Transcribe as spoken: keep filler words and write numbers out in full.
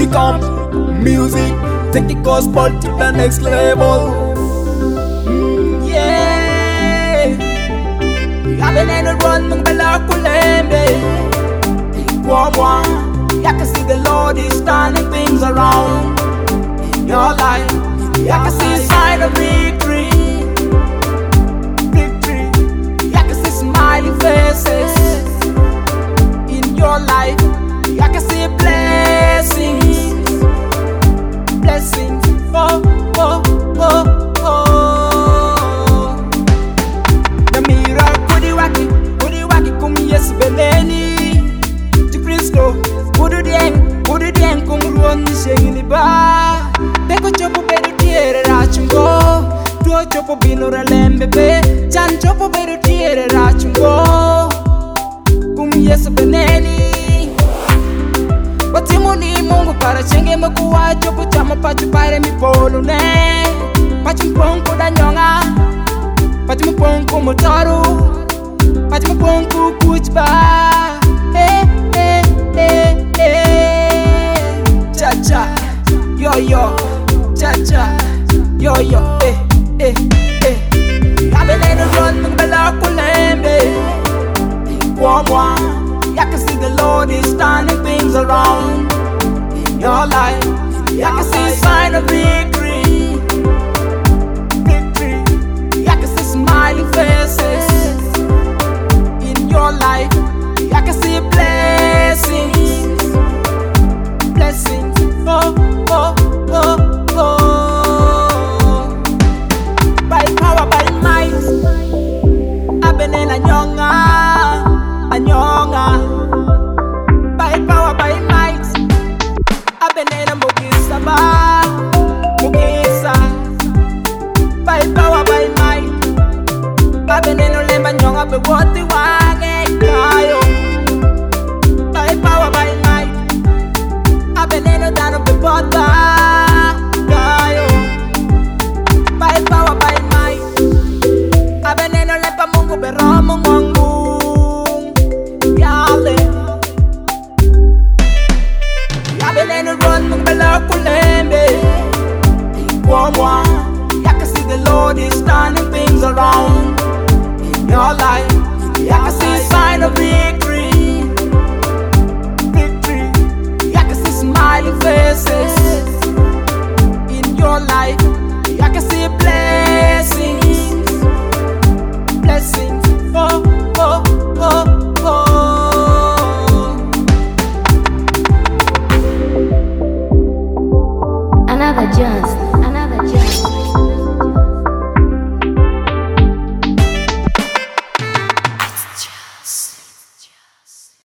come. Music, take the gospel to the next level. Mm, yeah. I've been in the run, mong bala kulembe. I can see the Lord is turning things around in your life. I can see a sign of victory, victory. I can see smiling faces in your life. I can see blessings, blessings. Oh, oh, oh, oh. The miracle, kudi waki, kudi waki kumi yes beleni. Kudu dieng, kudu dieng kumruon nishengi ba. Beko chopo bedu tiere rachungo. Tuo chopo bino ralembe be. Chan chopo bedu tiere rachungo. Kum yesu beneni. Watimu ni mungu para chenge mekuwa. Chopo chama pachu pare mi polo ne. Pachu mponku da nyonga. Pachu mponku motoru. Pachu mponku kuchba. Eh, eh, eh, eh. Cha cha, yo yo, cha cha, yo yo, eh, eh, eh. I've been in the run, mong bala kulembe. One one, I can see the Lord is turning things around in your life. I can see a sign of victory, victory. I can see smiling faces in your life. I can see blessings, blessings. Oh, oh, oh, oh. By power, by might, I've been in a nyonga, a nyonga. By power, by might, I've been in a mugisa ba, mugisa. By power, by might, I've been in a lemba nyonga, but what the wage kayo. By power, by might, I've been in a down of the bottom. By power, by might, I've been in a lepa mungu beromo mungu. Yale, I've been in a run mungu bela kulembe. One one, I can see the Lord is turning things around in your life. I can see a sign of victory, victory. I can see smiling faces in your life. I can see blessings, blessings. Oh, oh, oh, oh. Another just, another just.